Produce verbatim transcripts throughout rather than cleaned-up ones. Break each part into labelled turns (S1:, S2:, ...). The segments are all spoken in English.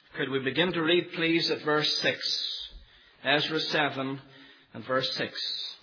S1: Could we begin to read, please, at verse six? Ezra seven and verse six.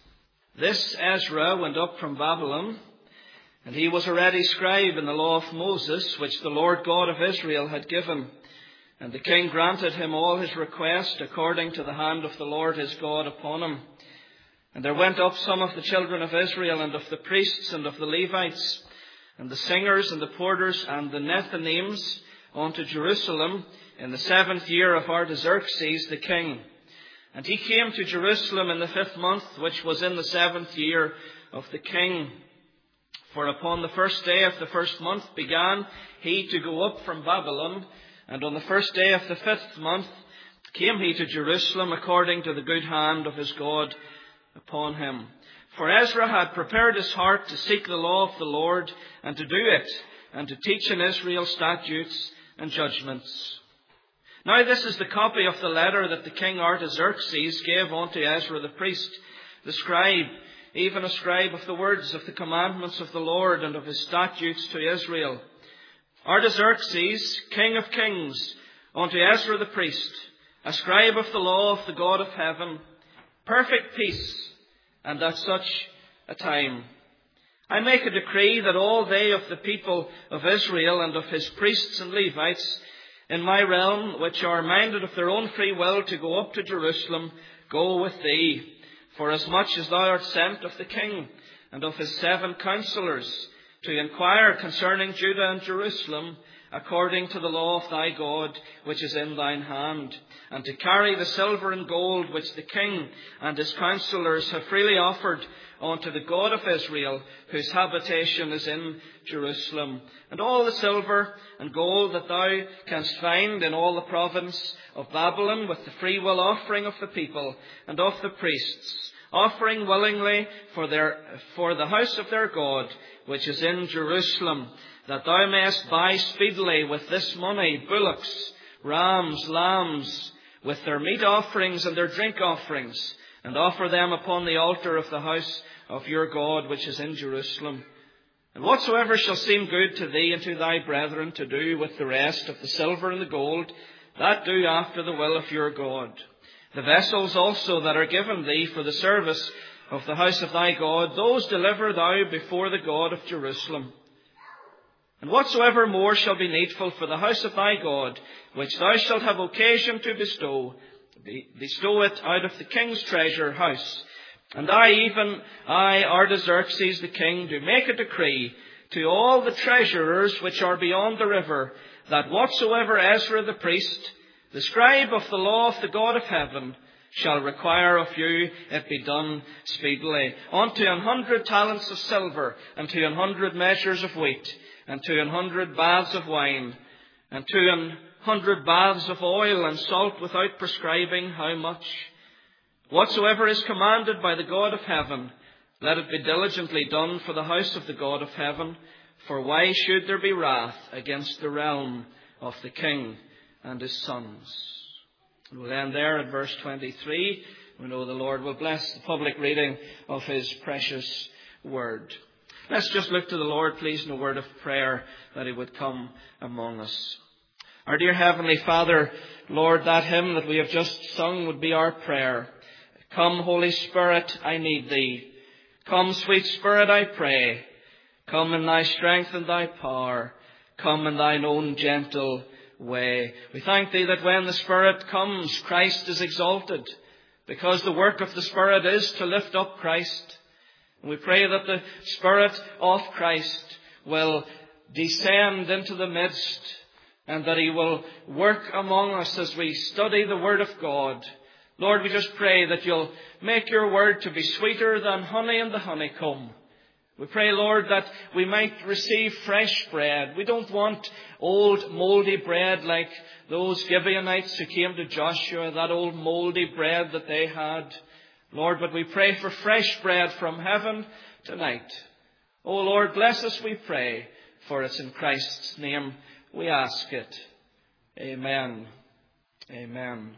S1: This Ezra went up from Babylon, and he was already scribe in the law of Moses, which the Lord God of Israel had given. And the king granted him all his request according to the hand of the Lord his God upon him. And there went up some of the children of Israel, and of the priests, and of the Levites, and the singers, and the porters, and the Nethinims, unto Jerusalem in the seventh year of Artaxerxes the king. And he came to Jerusalem in the fifth month, which was in the seventh year of the king. For upon the first day of the first month began he to go up from Babylon, and on the first day of the fifth month came he to Jerusalem according to the good hand of his God upon him. For Ezra had prepared his heart to seek the law of the Lord, and to do it, and to teach in Israel statutes and judgments. Now this is the copy of the letter that the king Artaxerxes gave unto Ezra the priest, the scribe, even a scribe of the words of the commandments of the Lord and of his statutes to Israel. Artaxerxes, king of kings, unto Ezra the priest, a scribe of the law of the God of heaven, perfect peace, and at such a time. I make a decree that all they of the people of Israel and of his priests and Levites in my realm, which are minded of their own free will to go up to Jerusalem, go with thee, for as much as thou art sent of the king and of his seven counselors, to inquire concerning Judah and Jerusalem, according to the law of thy God, which is in thine hand, and to carry the silver and gold which the king and his counselors have freely offered unto the God of Israel, whose habitation is in Jerusalem, and all the silver and gold that thou canst find in all the province of Babylon, with the freewill offering of the people and of the priests, offering willingly for their for the house of their God, which is in Jerusalem, that thou mayest buy speedily with this money bullocks, rams, lambs, with their meat offerings and their drink offerings, and offer them upon the altar of the house of your God, which is in Jerusalem. And whatsoever shall seem good to thee and to thy brethren to do with the rest of the silver and the gold, that do after the will of your God. The vessels also that are given thee for the service of the house of thy God, those deliver thou before the God of Jerusalem. And whatsoever more shall be needful for the house of thy God, which thou shalt have occasion to bestow, bestow it out of the king's treasure house. And I, even I, Artaxerxes the king, do make a decree to all the treasurers which are beyond the river, that whatsoever Ezra the priest, the scribe of the law of the God of heaven, shall require of you, it be done speedily, unto an hundred talents of silver, and to an hundred measures of wheat, and to an hundred baths of wine, and to an hundred baths of oil and salt, without prescribing how much. Whatsoever is commanded by the God of heaven, let it be diligently done for the house of the God of heaven. For why should there be wrath against the realm of the king and his sons? We'll end there at verse twenty-three. We know the Lord will bless the public reading of his precious word. Let's just look to the Lord, please, in a word of prayer that he would come among us. Our dear Heavenly Father, Lord, that hymn that we have just sung would be our prayer. Come, Holy Spirit, I need thee. Come, sweet Spirit, I pray. Come in thy strength and thy power. Come in thine own gentle way. We thank thee that when the Spirit comes, Christ is exalted, because the work of the Spirit is to lift up Christ. And we pray that the Spirit of Christ will descend into the midst, and that he will work among us as we study the Word of God. Lord, we just pray that you'll make your word to be sweeter than honey in the honeycomb. We pray, Lord, that we might receive fresh bread. We don't want old mouldy bread like those Gibeonites who came to Joshua, that old mouldy bread that they had. Lord, but we pray for fresh bread from heaven tonight. Oh Lord, bless us, we pray, for it's in Christ's name we ask it. Amen. Amen.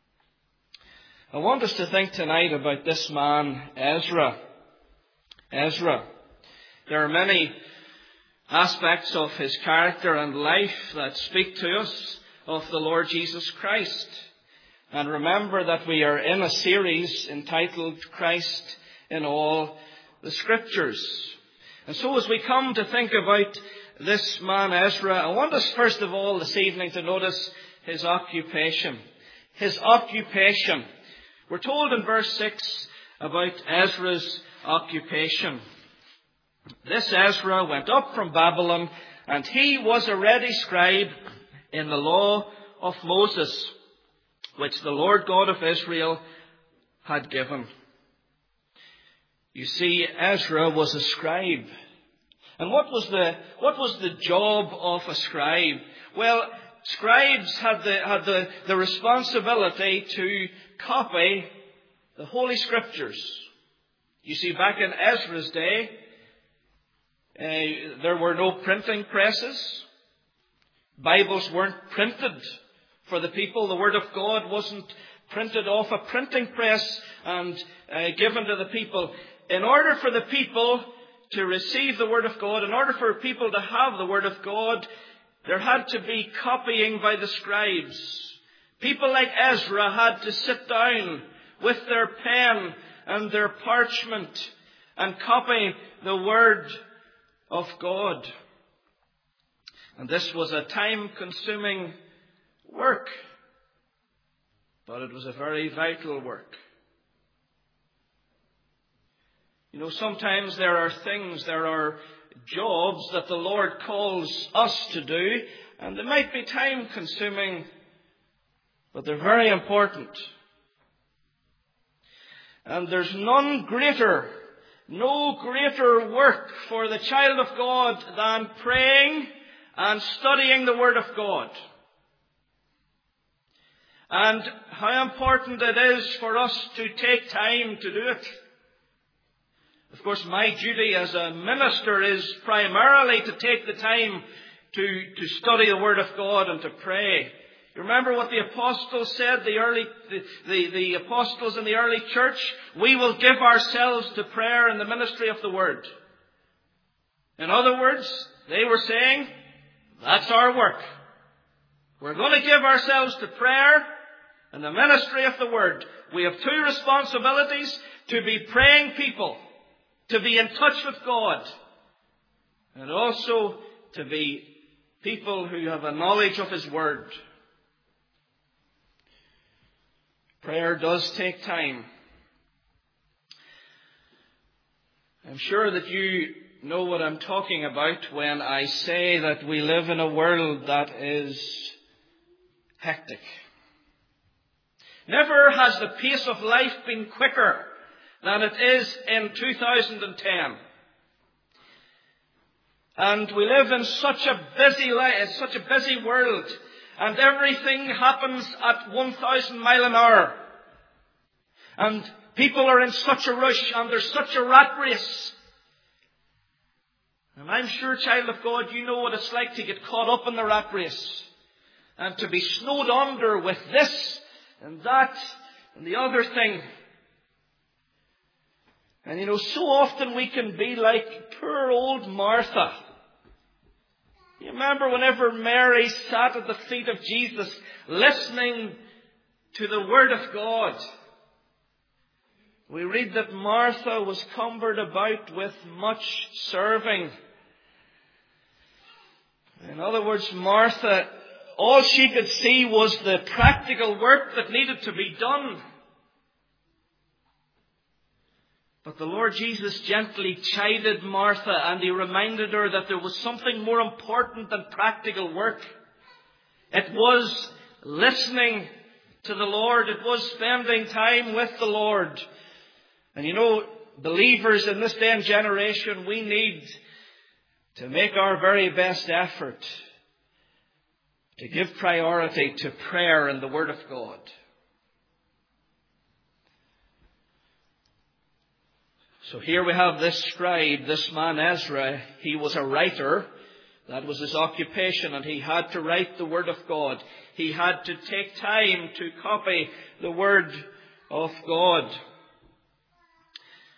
S1: I want us to think tonight about this man, Ezra. Ezra. There are many aspects of his character and life that speak to us of the Lord Jesus Christ. And remember that we are in a series entitled Christ in All the Scriptures. And so as we come to think about this man Ezra, I want us first of all this evening to notice his occupation. His occupation. We're told in verse six about Ezra's occupation. This Ezra went up from Babylon, and he was a ready scribe in the law of Moses, which the Lord God of Israel had given. You see, Ezra was a scribe. And what was the, what was the job of a scribe? Well, scribes had the, had the, the responsibility to copy the Holy Scriptures. You see, back in Ezra's day, uh, there were no printing presses. Bibles weren't printed for the people. The Word of God wasn't printed off a printing press and uh, given to the people. In order for the people to receive the Word of God, in order for people to have the Word of God, there had to be copying by the scribes. People like Ezra had to sit down with their pen and their parchment and copy the Word of God. And this was a time-consuming work, but it was a very vital work. You know, sometimes there are things, there are jobs that the Lord calls us to do, and they might be time-consuming, but they're very important. And there's none greater, no greater work for the child of God than praying and studying the Word of God. And how important it is for us to take time to do it. Of course, my duty as a minister is primarily to take the time to, to study the Word of God and to pray. You remember what the apostles said, the early, the, the, the apostles in the early church? We will give ourselves to prayer and the ministry of the Word. In other words, they were saying, that's our work. We're going to give ourselves to prayer and the ministry of the Word. We have two responsibilities: to be praying people, to be in touch with God, and also to be people who have a knowledge of His Word. Prayer does take time. I'm sure that you know what I'm talking about when I say that we live in a world that is hectic. Never has the pace of life been quicker than it is in two thousand ten. And we live in such a busy life, such a busy world, and everything happens at one thousand mile an hour. And people are in such a rush, and there's such a rat race. And I'm sure, child of God, you know what it's like to get caught up in the rat race and to be snowed under with this and that and the other thing. And you know, so often we can be like poor old Martha. You remember whenever Mary sat at the feet of Jesus listening to the Word of God, we read that Martha was cumbered about with much serving. In other words, Martha, all she could see was the practical work that needed to be done. But the Lord Jesus gently chided Martha, and He reminded her that there was something more important than practical work. It was listening to the Lord. It was spending time with the Lord. And you know, believers in this day and generation, we need to make our very best effort to give priority to prayer and the Word of God. So here we have this scribe, this man Ezra. He was a writer. That was his occupation, and he had to write the Word of God. He had to take time to copy the Word of God.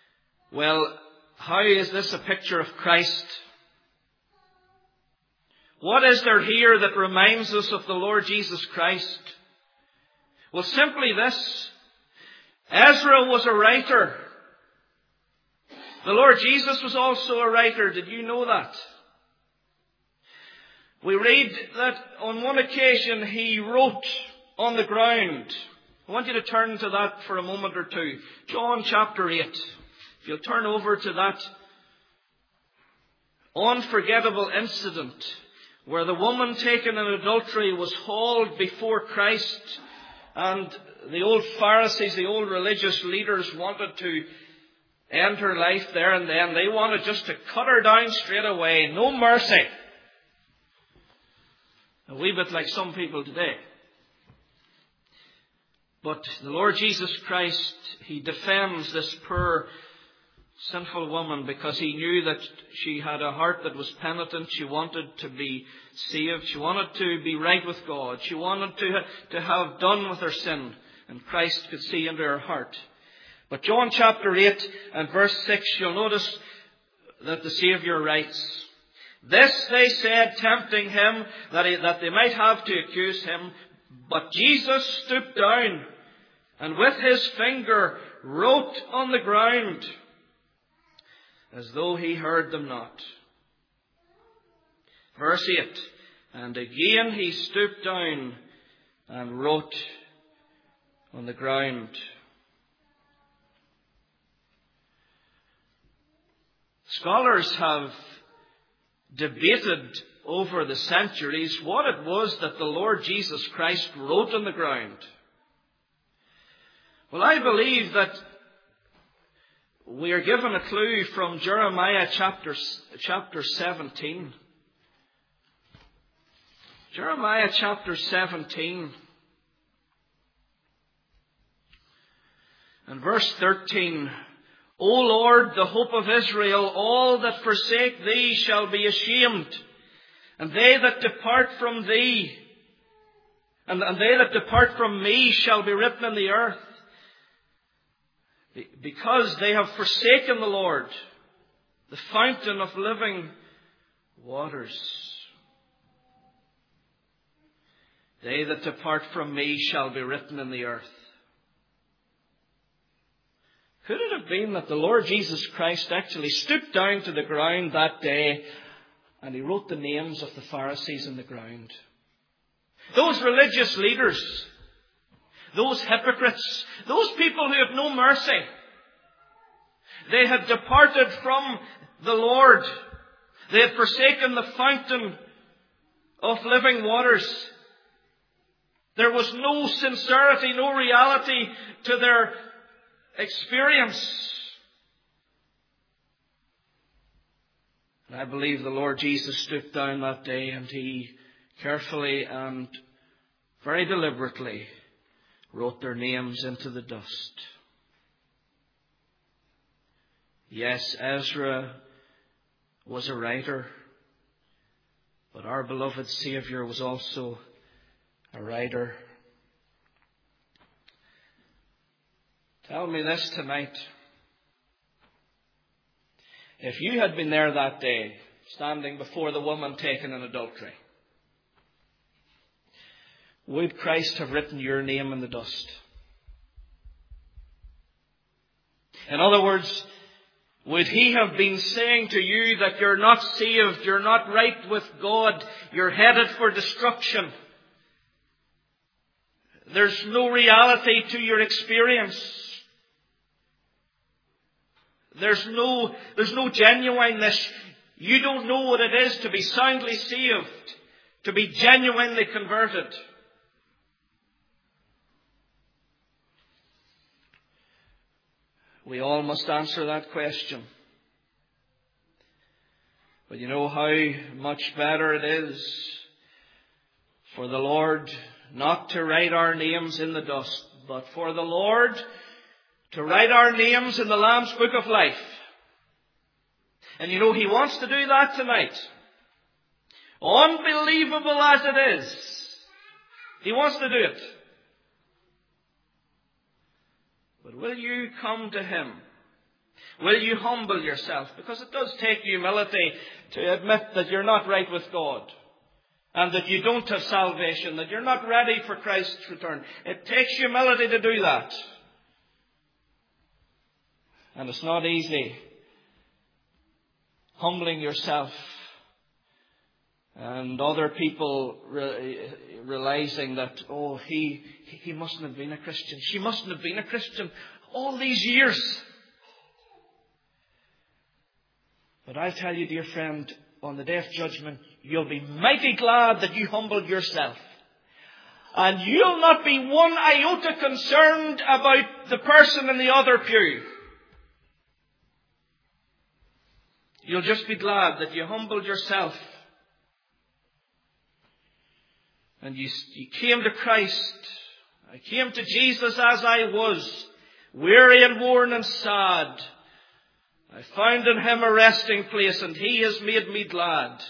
S1: Well, how is this a picture of Christ? What is there here that reminds us of the Lord Jesus Christ? Well, simply this. Ezra was a writer. The Lord Jesus was also a writer. Did you know that? We read that on one occasion he wrote on the ground. I want you to turn to that for a moment or two. John chapter eight. If you'll turn over to that unforgettable incident where the woman taken in adultery was hauled before Christ, and the old Pharisees, the old religious leaders, wanted to end her life there and then. They wanted just to cut her down straight away. No mercy. A wee bit like some people today. But the Lord Jesus Christ, He defends this poor sinful woman because He knew that she had a heart that was penitent. She wanted to be saved. She wanted to be right with God. She wanted to, to have done with her sin. And Christ could see into her heart. But John chapter eight and verse six, you'll notice that the Saviour writes, "This they said, tempting him, that, he, that they might have to accuse him. But Jesus stooped down and with his finger wrote on the ground, as though he heard them not." Verse eight, "And again he stooped down and wrote on the ground." Scholars have debated over the centuries what it was that the Lord Jesus Christ wrote on the ground. Well, I believe that we are given a clue from Jeremiah chapter, chapter seventeen. Jeremiah chapter seventeen and verse thirteen. "O Lord, the hope of Israel, all that forsake thee shall be ashamed, and they that depart from thee, and, and they that depart from me shall be written in the earth, because they have forsaken the Lord, the fountain of living waters. They that depart from me shall be written in the earth." Could it have been that the Lord Jesus Christ actually stooped down to the ground that day and He wrote the names of the Pharisees in the ground? Those religious leaders, those hypocrites, those people who have no mercy. They had departed from the Lord. They had forsaken the fountain of living waters. There was no sincerity, no reality to their experience. And I believe the Lord Jesus stooped down that day and He carefully and very deliberately wrote their names into the dust. Yes, Ezra was a writer, but our beloved Saviour was also a writer. Tell me this tonight. If you had been there that day, standing before the woman taken in adultery, would Christ have written your name in the dust? In other words, would He have been saying to you that you're not saved, you're not right with God, you're headed for destruction? There's no reality to your experience. There's no, there's no genuineness. You don't know what it is to be soundly saved, to be genuinely converted. We all must answer that question. But you know how much better it is for the Lord not to write our names in the dust, but for the Lord to write our names in the Lamb's Book of Life. And you know, He wants to do that tonight. Unbelievable as it is, He wants to do it. But will you come to Him? Will you humble yourself? Because it does take humility to admit that you're not right with God. and that you don't have salvation, that you're not ready for Christ's return. It takes humility to do that. And it's not easy. Humbling yourself and other people re- realizing that, oh, he, he mustn't have been a Christian. She mustn't have been a Christian all these years. But I'll tell you, dear friend, on the day of judgment, you'll be mighty glad that you humbled yourself. And you'll not be one iota concerned about the person in the other pew. You'll just be glad that you humbled yourself. And you, you came to Christ. I came to Jesus as I was, weary and worn and sad. I found in Him a resting place, and He has made me glad.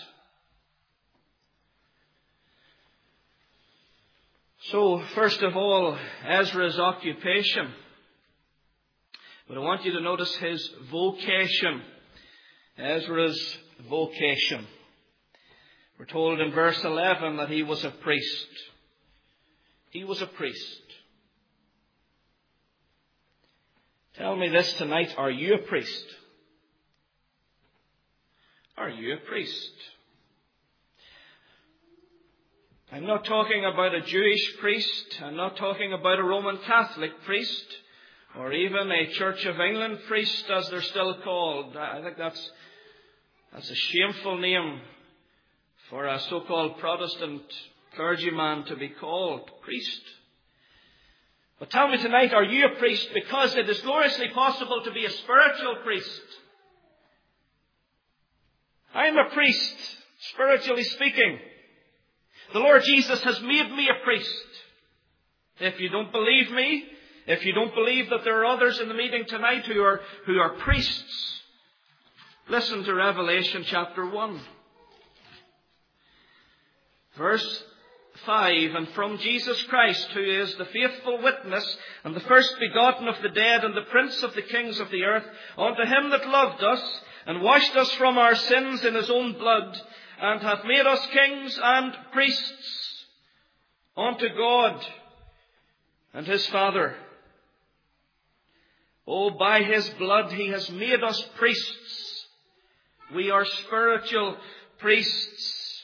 S1: So, first of all, Ezra's occupation. But I want you to notice his vocation. Ezra's vocation. We're told in verse eleven that he was a priest. He was a priest. Tell me this tonight, are you a priest? Are you a priest? I'm not talking about a Jewish priest. I'm not talking about a Roman Catholic priest, or even a Church of England priest, as they're still called. I think that's, that's a shameful name for a so-called Protestant clergyman to be called priest. But tell me tonight, are you a priest? Because it is gloriously possible to be a spiritual priest. I'm a priest, spiritually speaking. The Lord Jesus has made me a priest. If you don't believe me, if you don't believe that there are others in the meeting tonight who are, who are priests, listen to Revelation chapter one. Verse five, and from Jesus Christ, who is the faithful witness, and the first begotten of the dead, and the prince of the kings of the earth, unto Him that loved us, and washed us from our sins in His own blood, and hath made us kings and priests unto God and His Father. Oh, by His blood He has made us priests. We are spiritual priests.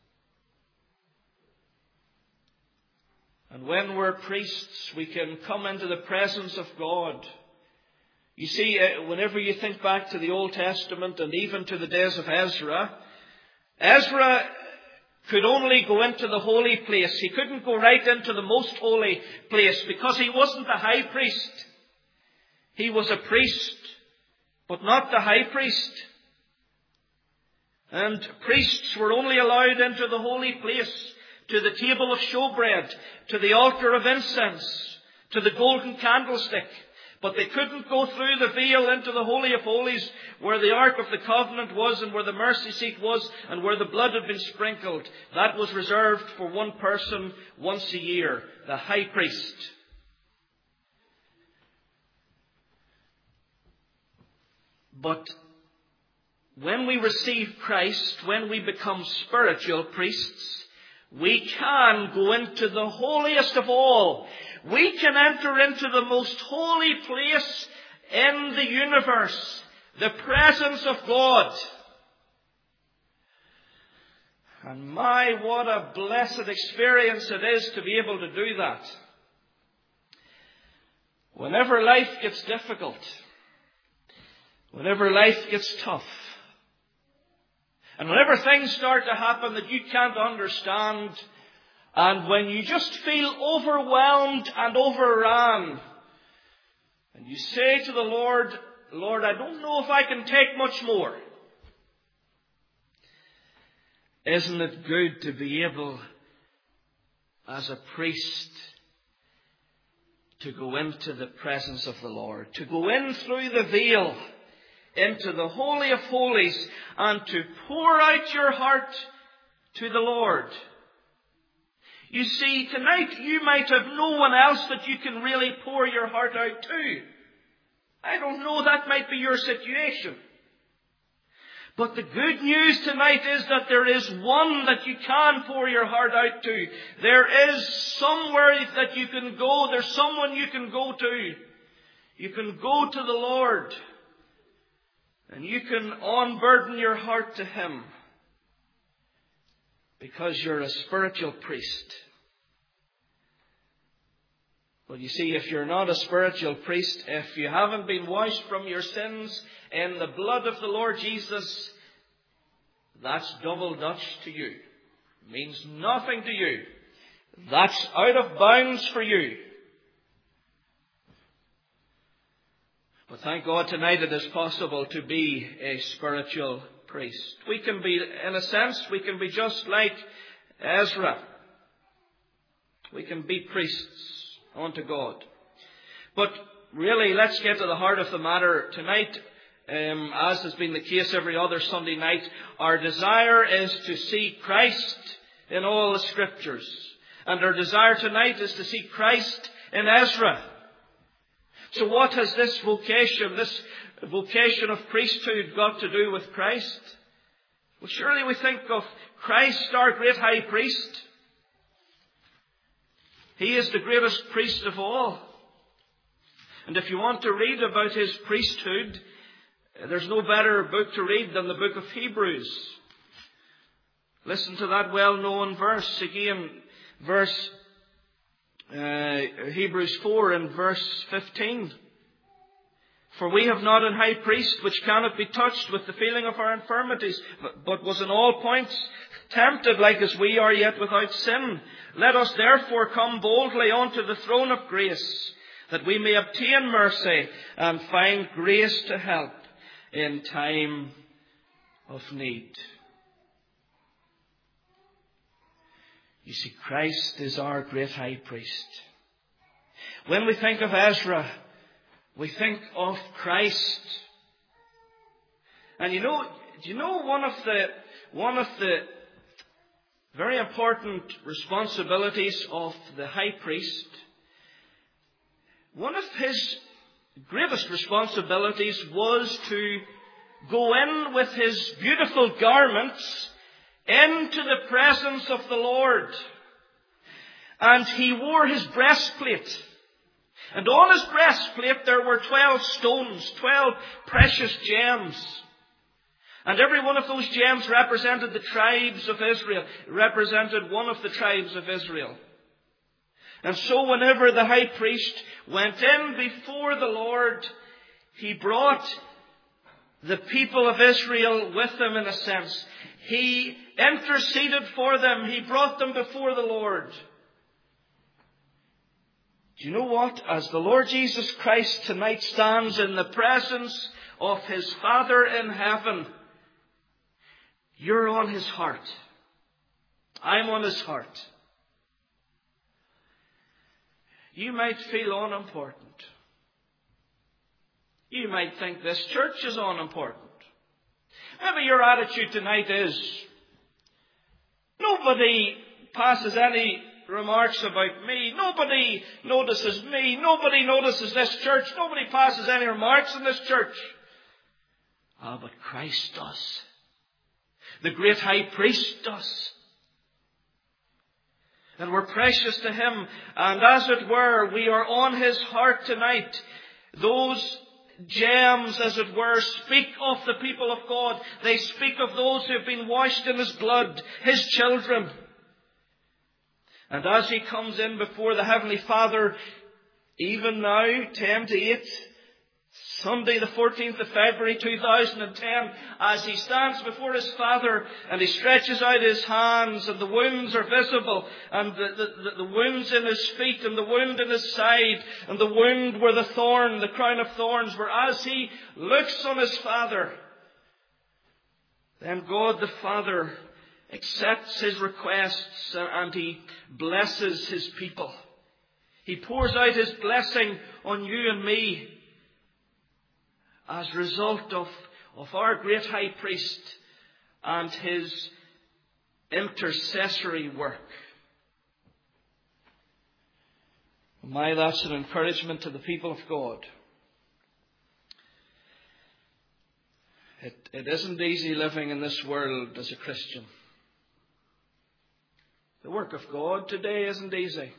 S1: And when we're priests, we can come into the presence of God. You see, whenever you think back to the Old Testament and even to the days of Ezra, Ezra could only go into the holy place. He couldn't go right into the most holy place because he wasn't the high priest. He was a priest, but not the high priest. And priests were only allowed into the holy place, to the table of showbread, to the altar of incense, to the golden candlestick. But they couldn't go through the veil into the Holy of Holies, where the Ark of the Covenant was, and where the mercy seat was, and where the blood had been sprinkled. That was reserved for one person once a year, the high priest. But when we receive Christ, when we become spiritual priests, we can go into the holiest of all. We can enter into the most holy place in the universe, the presence of God. And my, what a blessed experience it is to be able to do that. Whenever life gets difficult, whenever life gets tough, and whenever things start to happen that you can't understand, and when you just feel overwhelmed and overrun, and you say to the Lord, Lord, I don't know if I can take much more. Isn't it good to be able, as a priest, to go into the presence of the Lord, to go in through the veil into the Holy of Holies, and to pour out your heart to the Lord. You see, tonight you might have no one else that you can really pour your heart out to. I don't know, that might be your situation. But the good news tonight is that there is one that you can pour your heart out to. There is somewhere that you can go. There's someone you can go to. You can go to the Lord. And you can unburden your heart to Him. Because you're a spiritual priest. Well, you see, if you're not a spiritual priest, if you haven't been washed from your sins in the blood of the Lord Jesus, that's double Dutch to you. It means nothing to you. That's out of bounds for you. But thank God tonight it is possible to be a spiritual priest. We can be, in a sense, we can be just like Ezra. We can be priests unto God. But really, let's get to the heart of the matter tonight. Um, as has been the case every other Sunday night, our desire is to see Christ in all the Scriptures. And our desire tonight is to see Christ in Ezra. So what has this vocation, this vocation of priesthood got to do with Christ? Well, surely we think of Christ, our great high priest. He is the greatest priest of all. And if you want to read about His priesthood, there's no better book to read than the book of Hebrews. Listen to that well-known verse. Again, verse uh, Hebrews four and verse fifteen. For we have not an high priest which cannot be touched with the feeling of our infirmities, but, but was in all points tempted like as we are, yet without sin. Let us therefore come boldly unto the throne of grace, that we may obtain mercy and find grace to help in time of need. You see, Christ is our great high priest. When we think of Ezra, we think of Christ. And you know, do you know one of the one of the very important responsibilities of the high priest? One of his greatest responsibilities was to go in with his beautiful garments into the presence of the Lord. And he wore his breastplate. And on his breastplate there were twelve stones, twelve precious gems. And every one of those gems represented the tribes of Israel, represented one of the tribes of Israel. And so whenever the high priest went in before the Lord, he brought the people of Israel with him in a sense. He interceded for them. He brought them before the Lord. Do you know what? As the Lord Jesus Christ tonight stands in the presence of His Father in heaven, you're on His heart. I'm on His heart. You might feel unimportant. You might think this church is unimportant. Maybe your attitude tonight is, nobody passes any remarks about me. Nobody notices me. Nobody notices this church. Nobody passes any remarks in this church. Ah, but Christ does. The great high priest does. And we're precious to Him. And as it were, we are on His heart tonight. Those gems, as it were, speak of the people of God. They speak of those who have been washed in His blood, His children. And as He comes in before the Heavenly Father, even now, ten to eight, Sunday the fourteenth of February two thousand ten, as He stands before His Father and He stretches out His hands and the wounds are visible, and the, the, the wounds in His feet and the wound in His side and the wound where the thorn, the crown of thorns were, as He looks on His Father, then God the Father accepts His requests and He blesses His people. He pours out His blessing on you and me as a result of, of our great high priest and his intercessory work. My, that's an encouragement to the people of God. It, it isn't easy living in this world as a Christian. The work of God today isn't easy.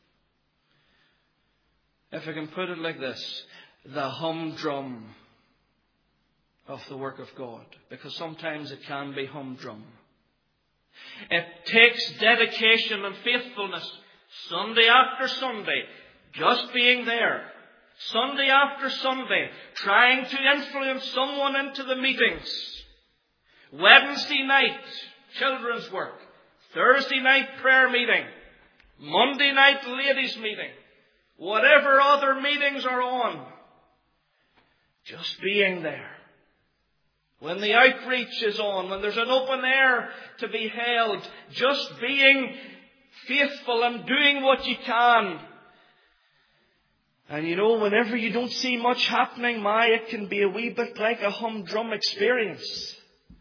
S1: If I can put it like this, the humdrum of the work of God, because sometimes it can be humdrum. It takes dedication and faithfulness, Sunday after Sunday, just being there, Sunday after Sunday, trying to influence someone into the meetings. Wednesday night, children's work. Thursday night, prayer meeting. Monday night, ladies' meeting. Whatever other meetings are on. Just being there. When the outreach is on, when there's an open air to be held, just being faithful and doing what you can. And you know, whenever you don't see much happening, my, it can be a wee bit like a humdrum experience.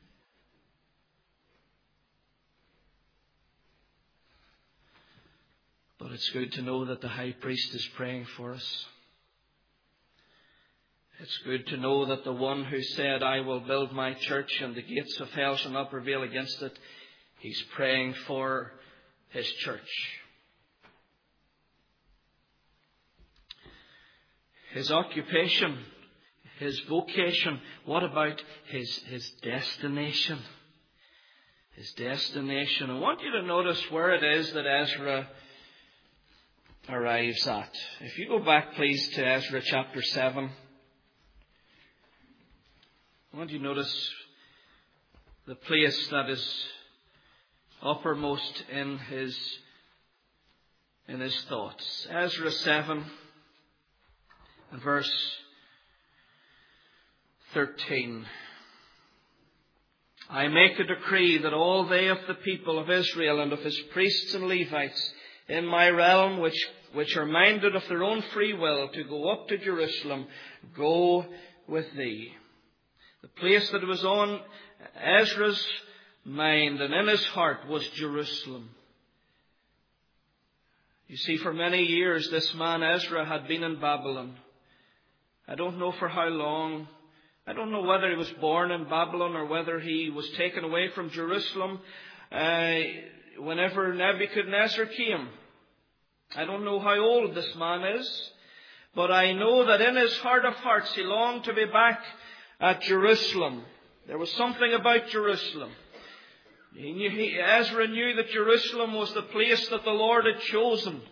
S1: But it's good to know that the high priest is praying for us. It's good to know that the one who said, I will build my church and the gates of hell shall not prevail against it, he's praying for his church. His occupation, his vocation, what about his, his destination? His destination. I want you to notice where it is that Ezra arrives at. If you go back, please, to Ezra chapter seven. I want you to notice the place that is uppermost in his, in his thoughts. Ezra seven and verse thirteen. I make a decree that all they of the people of Israel and of his priests and Levites in my realm, which, which are minded of their own free will to go up to Jerusalem, go with thee. The place that was on Ezra's mind and in his heart was Jerusalem. You see, for many years this man Ezra had been in Babylon. I don't know for how long. I don't know whether he was born in Babylon or whether he was taken away from Jerusalem uh, whenever Nebuchadnezzar came. I don't know how old this man is, but I know that in his heart of hearts he longed to be back at Jerusalem. There was something about Jerusalem. He knew, he, Ezra knew that Jerusalem was the place that the Lord had chosen.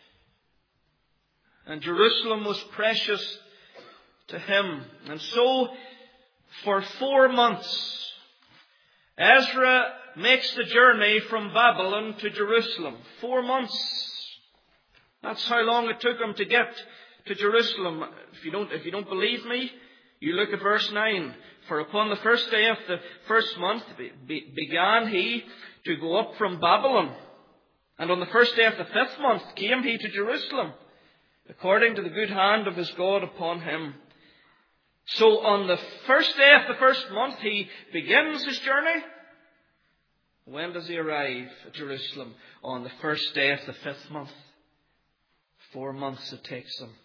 S1: And Jerusalem was precious to him. And so, for four months, Ezra makes the journey from Babylon to Jerusalem. Four months. That's how long it took him to get to Jerusalem. If you don't, if you don't believe me, you look at verse nine. For upon the first day of the first month be, began he to go up from Babylon. And on the first day of the fifth month came he to Jerusalem, according to the good hand of his God upon him. So on the first day of the first month he begins his journey. When does he arrive at Jerusalem? On the first day of the fifth month. Four months it takes him.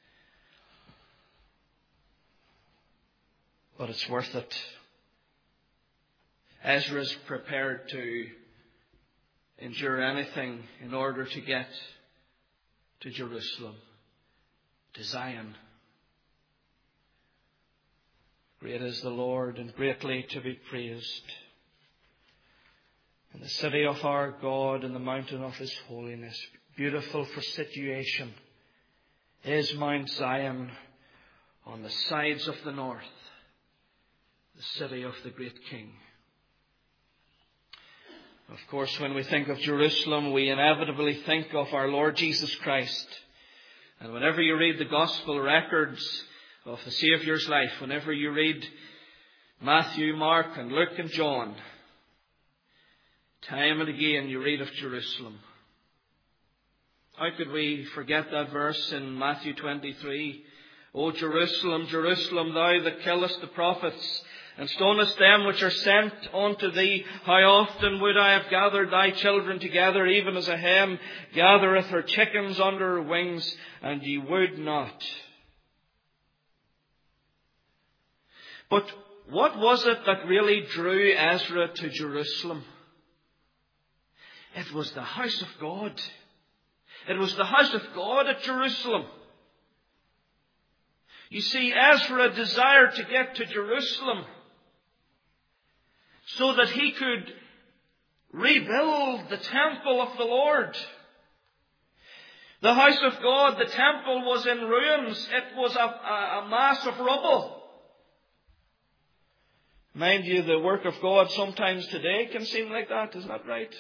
S1: But it's worth it. Ezra's prepared to endure anything in order to get to Jerusalem, to Zion. Great is the Lord and greatly to be praised. In the city of our God, in the mountain of his holiness, beautiful for situation, is Mount Zion on the sides of the north, the city of the great King. Of course, when we think of Jerusalem, we inevitably think of our Lord Jesus Christ. And whenever you read the gospel records of the Saviour's life, whenever you read Matthew, Mark, and Luke, and John, time and again you read of Jerusalem. How could we forget that verse in Matthew twenty-three? O Jerusalem, Jerusalem, thou that killest the prophets, and stonest them which are sent unto thee, how often would I have gathered thy children together, even as a hen gathereth her chickens under her wings, and ye would not. But what was it that really drew Ezra to Jerusalem? It was the house of God. It was the house of God at Jerusalem. You see, Ezra desired to get to Jerusalem so that he could rebuild the temple of the Lord. The house of God, the temple, was in ruins. It was a, a, a mass of rubble. Mind you, the work of God sometimes today can seem like that. Isn't that right?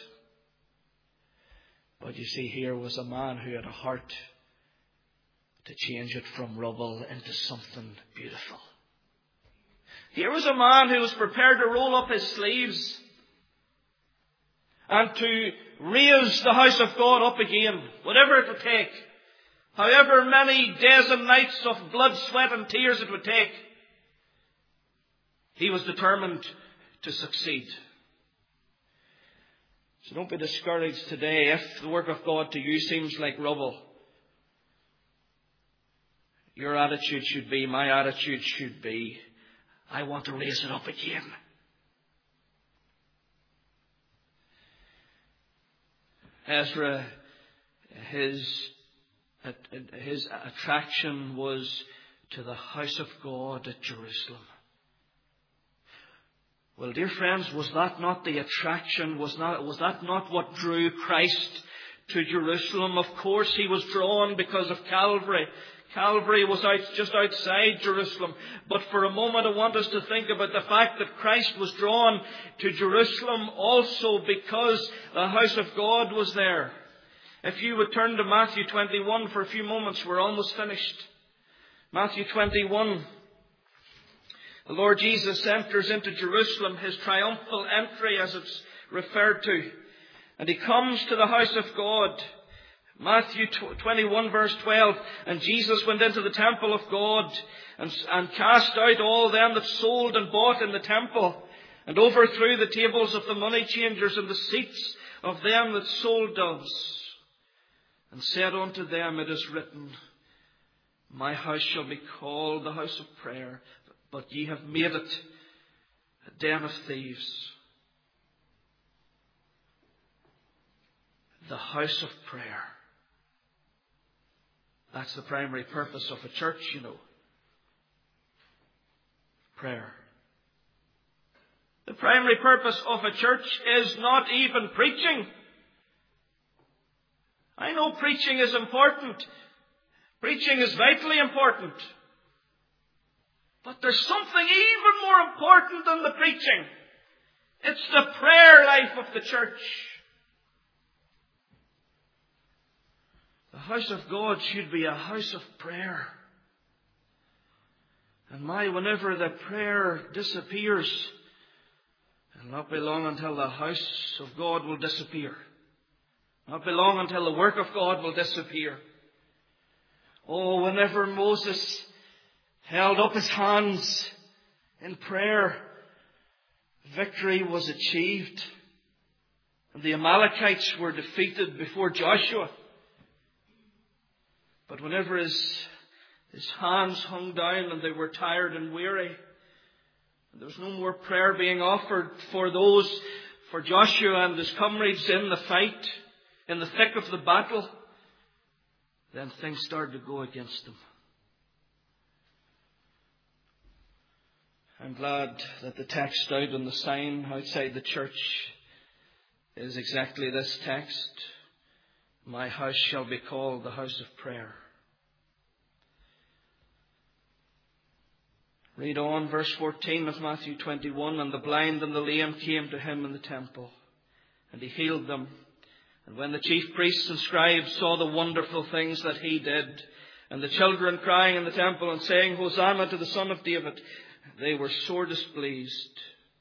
S1: But you see, here was a man who had a heart to change it from rubble into something beautiful. Here was a man who was prepared to roll up his sleeves and to raise the house of God up again, whatever it would take. However many days and nights of blood, sweat and tears it would take. He was determined to succeed. So don't be discouraged today if the work of God to you seems like rubble. Your attitude should be, my attitude should be, I want to raise it up again. Ezra, his, his attraction was to the house of God at Jerusalem. Well, dear friends, was that not the attraction? Was not, was that not what drew Christ to Jerusalem? Of course, he was drawn because of Calvary. Calvary was out, just outside Jerusalem. But for a moment, I want us to think about the fact that Christ was drawn to Jerusalem also because the house of God was there. If you would turn to Matthew twenty-one for a few moments, we're almost finished. Matthew twenty-one. The Lord Jesus enters into Jerusalem, his triumphal entry as it's referred to. And he comes to the house of God. Matthew twenty-one verse twelve. And Jesus went into the temple of God and, and cast out all them that sold and bought in the temple, and overthrew the tables of the money changers and the seats of them that sold doves, and said unto them, It is written, My house shall be called the house of prayer, but ye have made it a den of thieves. The house of prayer. That's the primary purpose of a church, you know. Prayer. The primary purpose of a church is not even preaching. I know preaching is important. Preaching is vitally important. But there's something even more important than the preaching. It's the prayer life of the church. The house of God should be a house of prayer. And my, whenever the prayer disappears, it'll not be long until the house of God will disappear. Not be long until the work of God will disappear. Oh, whenever Moses held up his hands in prayer, victory was achieved. And the Amalekites were defeated before Joshua. But whenever his, his hands hung down and they were tired and weary, and there was no more prayer being offered for those, for Joshua and his comrades in the fight, in the thick of the battle, then things started to go against them. I'm glad that the text out on the sign outside the church is exactly this text. My house shall be called the house of prayer. Read on, verse fourteen of Matthew twenty-one. And the blind and the lame came to him in the temple, and he healed them. And when the chief priests and scribes saw the wonderful things that he did, and the children crying in the temple and saying, Hosanna to the Son of David, they were sore displeased.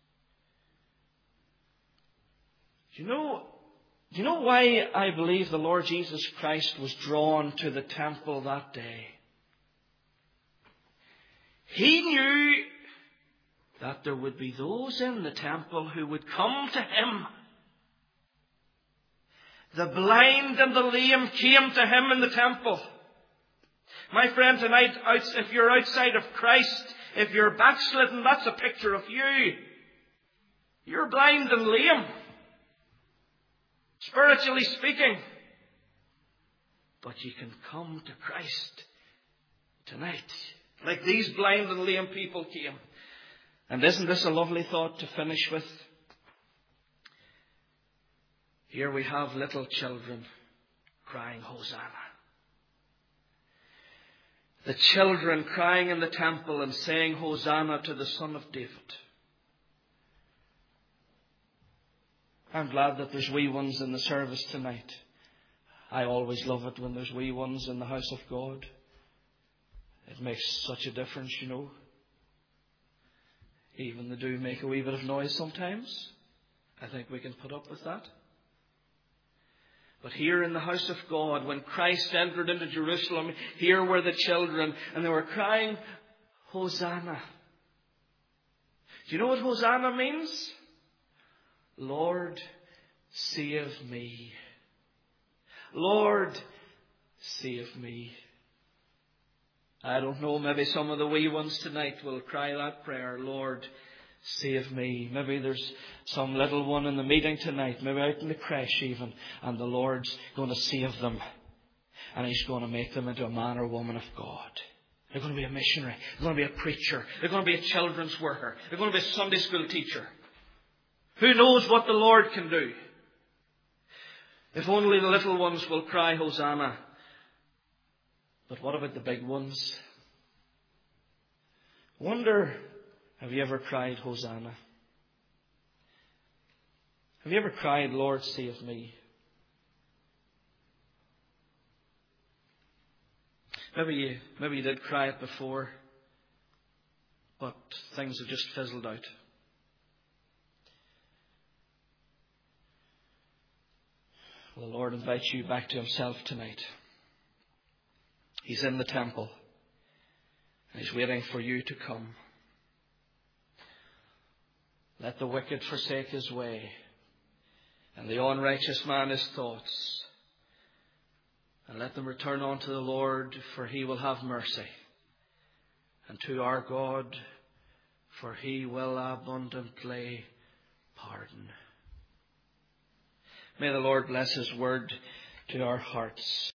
S1: Do you know, do you know why I believe the Lord Jesus Christ was drawn to the temple that day? He knew that there would be those in the temple who would come to him. The blind and the lame came to him in the temple. My friend, tonight, if you're outside of Christ, If you're backslidden, that's a picture of you. You're blind and lame, spiritually speaking. But you can come to Christ tonight, like these blind and lame people came. And isn't this a lovely thought to finish with? Here we have little children crying, Hosanna. The children crying in the temple and saying, Hosanna to the Son of David. I'm glad that there's wee ones in the service tonight. I always love it when there's wee ones in the house of God. It makes such a difference, you know. Even they do make a wee bit of noise sometimes. I think we can put up with that. But here in the house of God, when Christ entered into Jerusalem, here were the children, and they were crying, Hosanna. Do you know what Hosanna means? Lord, save me. Lord, save me. I don't know, maybe some of the wee ones tonight will cry that prayer, Lord, save me. Maybe there's some little one in the meeting tonight, maybe out in the creche even, and the Lord's going to save them. And He's going to make them into a man or woman of God. They're going to be a missionary. They're going to be a preacher. They're going to be a children's worker. They're going to be a Sunday school teacher. Who knows what the Lord can do? If only the little ones will cry, Hosanna. But what about the big ones? Wonder, have you ever cried, Hosanna? Have you ever cried, Lord, save me? Maybe you, maybe you did cry it before, but things have just fizzled out. Well, the Lord invites you back to Himself tonight. He's in the temple, and He's waiting for you to come. Let the wicked forsake his way, and the unrighteous man his thoughts. And let them return unto the Lord, for He will have mercy. And to our God, for He will abundantly pardon. May the Lord bless His word to our hearts.